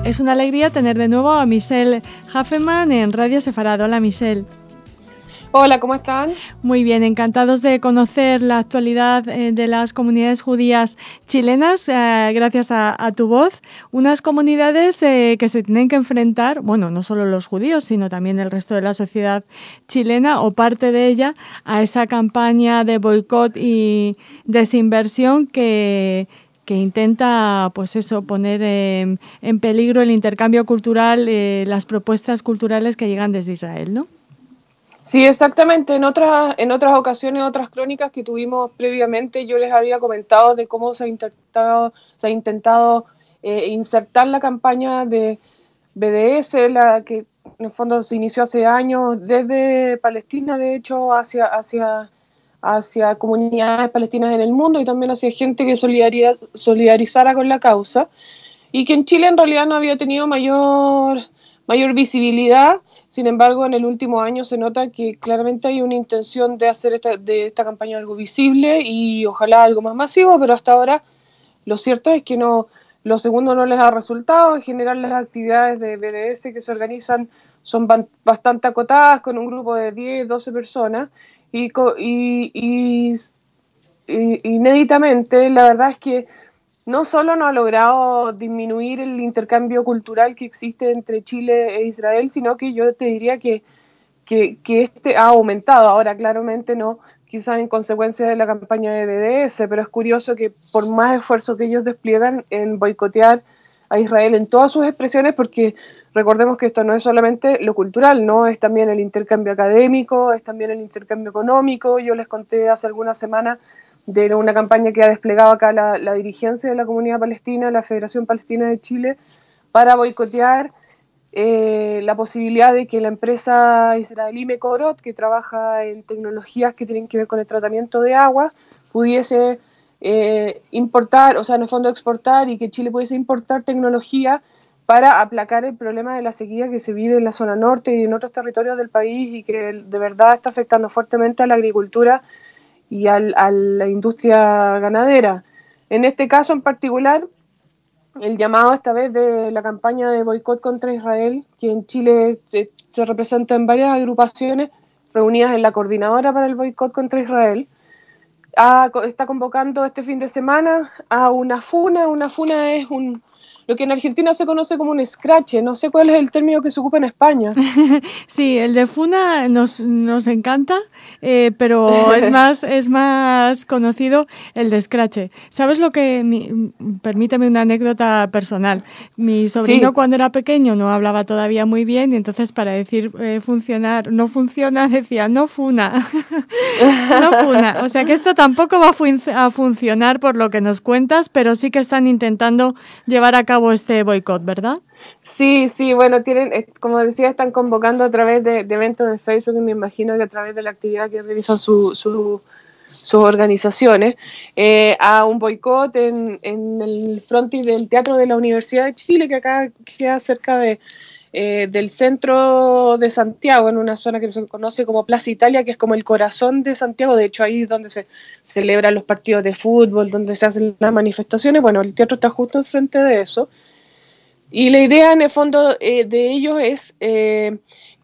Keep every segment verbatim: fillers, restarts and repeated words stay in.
Es una alegría tener de nuevo a Michelle Hafeman en Radio Sefarad. Hola, Michelle. Hola, ¿cómo están? Muy bien, encantados de conocer la actualidad eh, de las comunidades judías chilenas, eh, gracias a, a tu voz. Unas comunidades eh, que se tienen que enfrentar, bueno, no solo los judíos, sino también el resto de la sociedad chilena o parte de ella, a esa campaña de boicot y desinversión que... que intenta, pues eso, poner eh, en peligro el intercambio cultural, eh, las propuestas culturales que llegan desde Israel, ¿no? Sí, exactamente. En otras, en otras ocasiones, otras crónicas que tuvimos previamente, yo les había comentado de cómo se ha intentado, se ha intentado eh, insertar la campaña de B D S, la que en el fondo se inició hace años desde Palestina, de hecho, hacia, hacia, hacia comunidades palestinas en el mundo y también hacia gente que solidarizara con la causa, y que en Chile en realidad no había tenido mayor, mayor visibilidad. Sin embargo, en el último año se nota que claramente hay una intención de hacer esta, de esta campaña algo visible y ojalá algo más masivo, pero hasta ahora lo cierto es que no, lo segundo no les ha resultado. En general, las actividades de B D S que se organizan son bastante acotadas, con un grupo de diez, doce personas, y, y, y, y inéditamente la verdad es que no solo no ha logrado disminuir el intercambio cultural que existe entre Chile e Israel, sino que yo te diría que, que, que este ha aumentado. Ahora, claramente no, quizás en consecuencia de la campaña de B D S, pero es curioso que por más esfuerzo que ellos despliegan en boicotear a Israel en todas sus expresiones, porque recordemos que esto no es solamente lo cultural, no, es también el intercambio académico, es también el intercambio económico. Yo les conté hace algunas semanas de una campaña que ha desplegado acá la, la dirigencia de la comunidad palestina, la Federación Palestina de Chile, para boicotear eh, la posibilidad de que la empresa israelí Mekorot, que trabaja en tecnologías que tienen que ver con el tratamiento de agua, pudiese eh, importar, o sea, en el fondo exportar, y que Chile pudiese importar tecnología para aplacar el problema de la sequía que se vive en la zona norte y en otros territorios del país, y que de verdad está afectando fuertemente a la agricultura y al, a la industria ganadera. En este caso en particular, el llamado esta vez de la campaña de boicot contra Israel, que en Chile se, se representa en varias agrupaciones reunidas en la Coordinadora para el Boicot contra Israel, a, está convocando este fin de semana a una funa. Una funa es un, lo que en Argentina se conoce como un escrache, no sé cuál es el término que se ocupa en España. Sí, el de funa nos, nos encanta, eh, pero es más, es más conocido el de escrache. ¿Sabes lo que? Mi, permíteme una anécdota personal. Mi sobrino, sí, cuando era pequeño no hablaba todavía muy bien, y entonces para decir eh, funcionar, no funciona, decía no funa. No funa. O sea que esto tampoco va a, fun- a funcionar por lo que nos cuentas, pero sí que están intentando llevar a cabo este boicot, ¿verdad? Sí, sí, bueno, tienen, como decía, están convocando a través de, de eventos de Facebook, y me imagino que a través de la actividad que realizan su, su, sus organizaciones, eh, a un boicot en, en el frontis del Teatro de la Universidad de Chile, que acá queda cerca de, eh, del centro de Santiago, en una zona que se conoce como Plaza Italia, que es como el corazón de Santiago. De hecho, ahí es donde se celebran los partidos de fútbol, donde se hacen las manifestaciones. Bueno, el teatro está justo enfrente de eso. Y la idea, en el fondo, eh, de ellos es eh,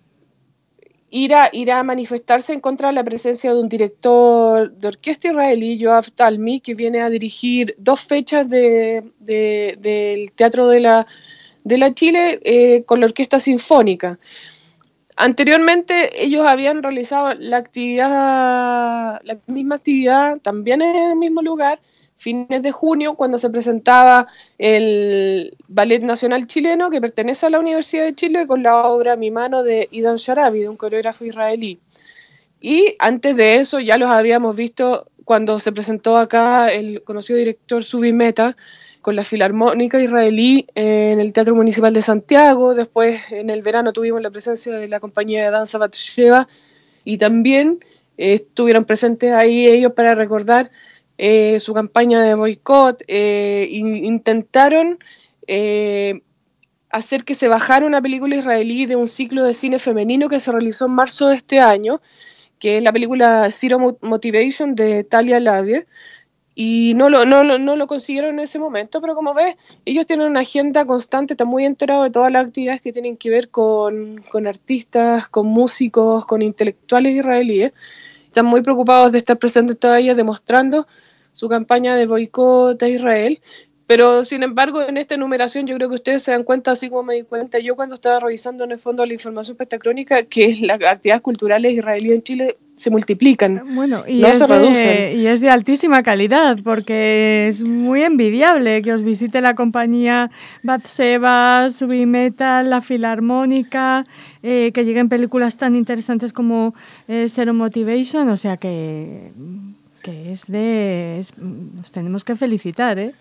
ir, a, ir a manifestarse en contra de la presencia de un director de orquesta israelí, Yoav Talmi, que viene a dirigir dos fechas de, de, del Teatro de la, de la Chile eh, con la Orquesta Sinfónica. Anteriormente ellos habían realizado la actividad, la misma actividad, también en el mismo lugar, fines de junio, cuando se presentaba el Ballet Nacional Chileno, que pertenece a la Universidad de Chile, con la obra Mi mano de Idan Sharabi, de un coreógrafo israelí. Y antes de eso ya los habíamos visto cuando se presentó acá el conocido director Subi Mehta con la Filarmónica Israelí en el Teatro Municipal de Santiago. Después, en el verano, tuvimos la presencia de la compañía de danza Batsheva, y también eh, estuvieron presentes ahí ellos para recordar eh, su campaña de boicot. Eh, intentaron eh, hacer que se bajara una película israelí de un ciclo de cine femenino que se realizó en marzo de este año, que es la película Zero Motivation de Talia Lavie, y no lo, no, lo, no lo consiguieron en ese momento, pero como ves, ellos tienen una agenda constante, están muy enterados de todas las actividades que tienen que ver con, con artistas, con músicos, con intelectuales israelíes. Están muy preocupados de estar presentes todavía demostrando su campaña de boicot a Israel. Pero, sin embargo, en esta enumeración yo creo que ustedes se dan cuenta, así como me di cuenta yo cuando estaba revisando en el fondo la información para esta crónica, que las actividades culturales israelíes en Chile se multiplican, Bueno, y no es se reducen. de, y es de altísima calidad, porque es muy envidiable que os visite la compañía Batseba, Subimetal, la Filarmónica, eh, que lleguen películas tan interesantes como eh, Zero Motivation, o sea que, que es de... Es, nos tenemos que felicitar, ¿eh?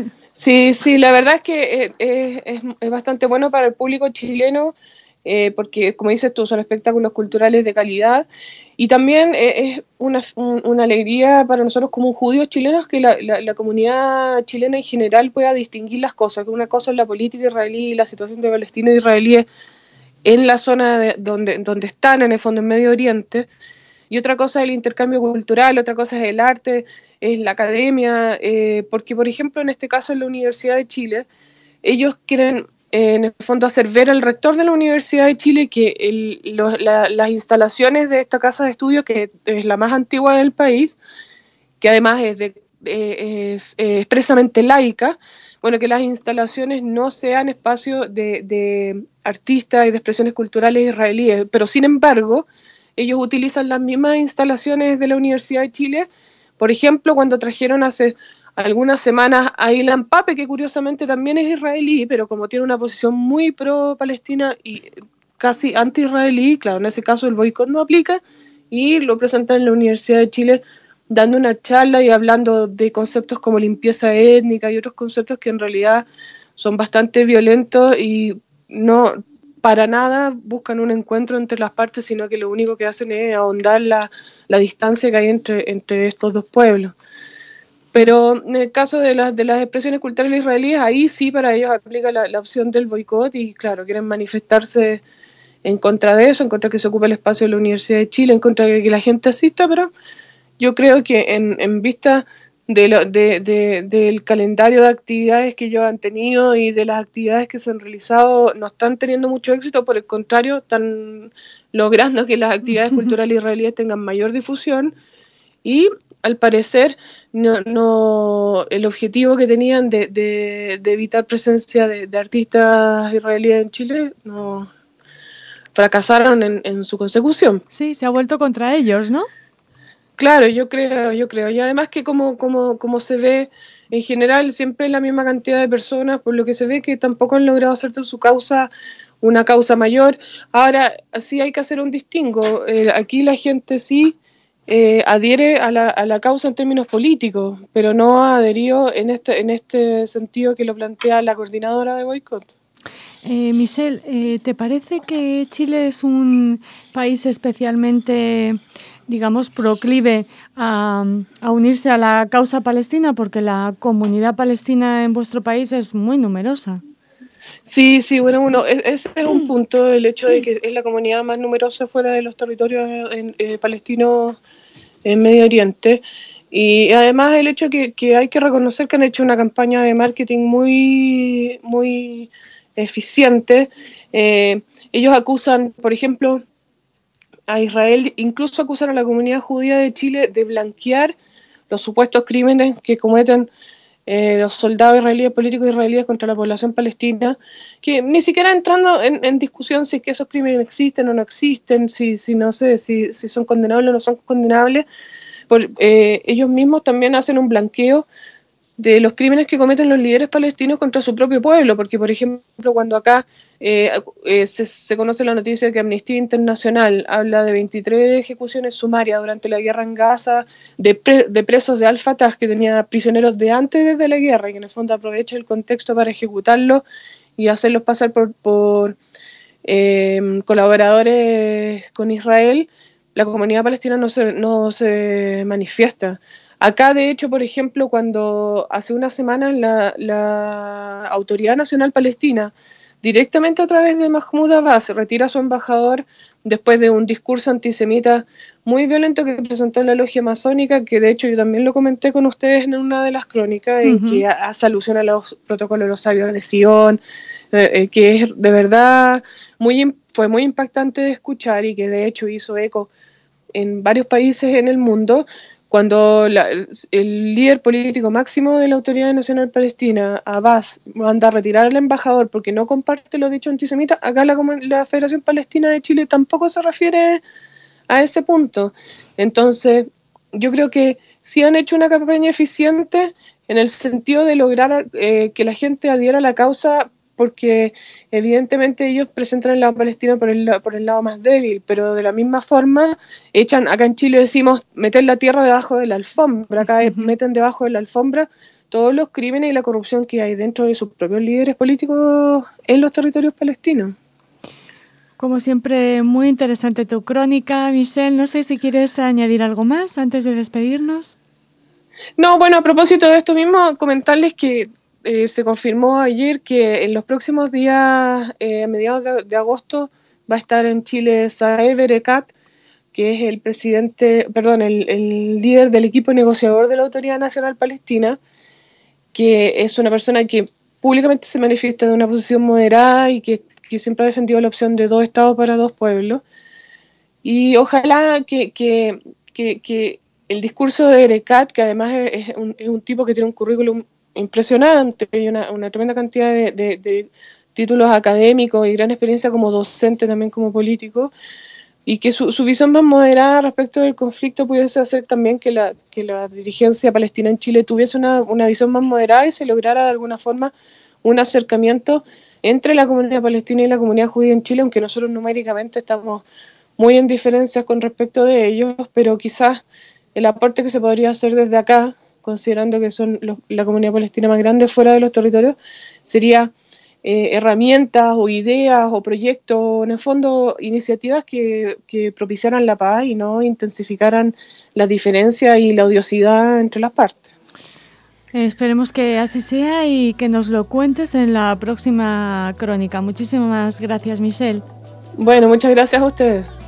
Sí, sí, la verdad es que eh, eh, es, es bastante bueno para el público chileno, eh, porque, como dices tú, son espectáculos culturales de calidad. Y también eh, es una, un, una alegría para nosotros como judíos chilenos que la, la, la comunidad chilena en general pueda distinguir las cosas, que una cosa es la política israelí y la situación de Palestina e israelíes en la zona de, donde, donde están, en el fondo, en Medio Oriente, y otra cosa es el intercambio cultural, otra cosa es el arte, es la academia, eh, porque, por ejemplo, en este caso en la Universidad de Chile, ellos quieren, eh, en el fondo, hacer ver al rector de la Universidad de Chile que el, lo, la, las instalaciones de esta casa de estudio, que es la más antigua del país, que además es, de, eh, es eh, expresamente laica, bueno, que las instalaciones no sean espacios de, de artistas y de expresiones culturales israelíes, pero sin embargo, ellos utilizan las mismas instalaciones de la Universidad de Chile, por ejemplo, cuando trajeron hace algunas semanas a Ilan Pape, que curiosamente también es israelí, pero como tiene una posición muy pro-palestina y casi anti-israelí, claro, en ese caso el boicot no aplica, y lo presentan en la Universidad de Chile dando una charla y hablando de conceptos como limpieza étnica y otros conceptos que en realidad son bastante violentos y no para nada buscan un encuentro entre las partes, sino que lo único que hacen es ahondar la, la distancia que hay entre, entre estos dos pueblos. Pero en el caso de, la, de las expresiones culturales israelíes, ahí sí para ellos aplica la, la opción del boicot y claro, quieren manifestarse en contra de eso, en contra de que se ocupe el espacio de la Universidad de Chile, en contra de que la gente asista, pero yo creo que en, en vista de lo, de, de, del calendario de actividades que ellos han tenido y de las actividades que se han realizado, no están teniendo mucho éxito, por el contrario, están logrando que las actividades culturales israelíes tengan mayor difusión y al parecer no, no el objetivo que tenían de, de, de evitar presencia de, de artistas israelíes en Chile no fracasaron en, en su consecución. Sí, se ha vuelto contra ellos, ¿no? Claro, yo creo, yo creo. Y además que como, como, como se ve en general, siempre es la misma cantidad de personas, por lo que se ve que tampoco han logrado hacer de su causa una causa mayor. Ahora, sí hay que hacer un distingo. Eh, aquí la gente sí eh, adhiere a la, a la causa en términos políticos, pero no ha adherido en este, en este sentido que lo plantea la coordinadora de boicot. Eh, Michelle, eh, ¿te parece que Chile es un país especialmente, digamos, proclive a, a unirse a la causa palestina? Porque la comunidad palestina en vuestro país es muy numerosa. Sí, sí, bueno, uno, ese es un punto, el hecho de que es la comunidad más numerosa fuera de los territorios en, eh, palestinos en Medio Oriente. Y además el hecho que, que hay que reconocer que han hecho una campaña de marketing muy, muy eficiente. Eh, ellos acusan, por ejemplo, a Israel, incluso acusan a la comunidad judía de Chile de blanquear los supuestos crímenes que cometen eh, los soldados israelíes, políticos israelíes contra la población palestina, que ni siquiera entrando en, en discusión si es que esos crímenes existen o no existen, si, si no sé, si, si son condenables o no son condenables, por, eh, ellos mismos también hacen un blanqueo de los crímenes que cometen los líderes palestinos contra su propio pueblo, porque por ejemplo cuando acá eh, eh, se, se conoce la noticia de que Amnistía Internacional habla de veintitrés ejecuciones sumarias durante la guerra en Gaza, de, pre, de presos de Al-Fatah que tenía prisioneros de antes de la guerra y que en el fondo aprovecha el contexto para ejecutarlos y hacerlos pasar por, por eh, colaboradores con Israel, la comunidad palestina no se, no se manifiesta. Acá, de hecho, por ejemplo, cuando hace unas semanas la, la Autoridad Nacional Palestina directamente a través de Mahmoud Abbas, retira a su embajador después de un discurso antisemita muy violento que presentó en la logia masónica, que de hecho yo también lo comenté con ustedes en una de las crónicas, uh-huh. en que hace alusión a los protocolos de los sabios de Sion, eh, eh, que es de verdad muy, fue muy impactante de escuchar y que de hecho hizo eco en varios países en el mundo, cuando la, el líder político máximo de la Autoridad Nacional Palestina, Abbas, manda a retirar al embajador porque no comparte los dichos antisemitas. Acá la, la Federación Palestina de Chile tampoco se refiere a ese punto. Entonces, yo creo que sí han hecho una campaña eficiente en el sentido de lograr eh, que la gente adhiera a la causa, porque evidentemente ellos presentan el lado palestino por el, por el lado más débil, pero de la misma forma echan, acá en Chile decimos, meter la tierra debajo de la alfombra, acá uh-huh. meten debajo de la alfombra todos los crímenes y la corrupción que hay dentro de sus propios líderes políticos en los territorios palestinos. Como siempre, muy interesante tu crónica, Michelle. No sé si quieres añadir algo más antes de despedirnos. No, bueno, a propósito de esto mismo, comentarles que Eh, se confirmó ayer que en los próximos días, eh, a mediados de, de agosto, va a estar en Chile Saeb Erekat, que es el presidente, perdón, el, el líder del equipo negociador de la Autoridad Nacional Palestina, que es una persona que públicamente se manifiesta de una posición moderada y que, que siempre ha defendido la opción de dos estados para dos pueblos. Y ojalá que, que, que, que el discurso de Erekat, que además es un, es un tipo que tiene un currículum impresionante y una, una tremenda cantidad de, de, de títulos académicos y gran experiencia como docente, también como político, y que su, su visión más moderada respecto del conflicto pudiese hacer también que la, que la dirigencia palestina en Chile tuviese una, una visión más moderada y se lograra de alguna forma un acercamiento entre la comunidad palestina y la comunidad judía en Chile, aunque nosotros numéricamente estamos muy en diferencias con respecto de ellos, pero quizás el aporte que se podría hacer desde acá, considerando que son los, la comunidad palestina más grande fuera de los territorios, sería eh, herramientas o ideas o proyectos, en el fondo iniciativas que, que propiciaran la paz y no intensificaran las diferencias y la odiosidad entre las partes. Esperemos que así sea y que nos lo cuentes en la próxima crónica. Muchísimas gracias, Michelle. Bueno, muchas gracias a ustedes.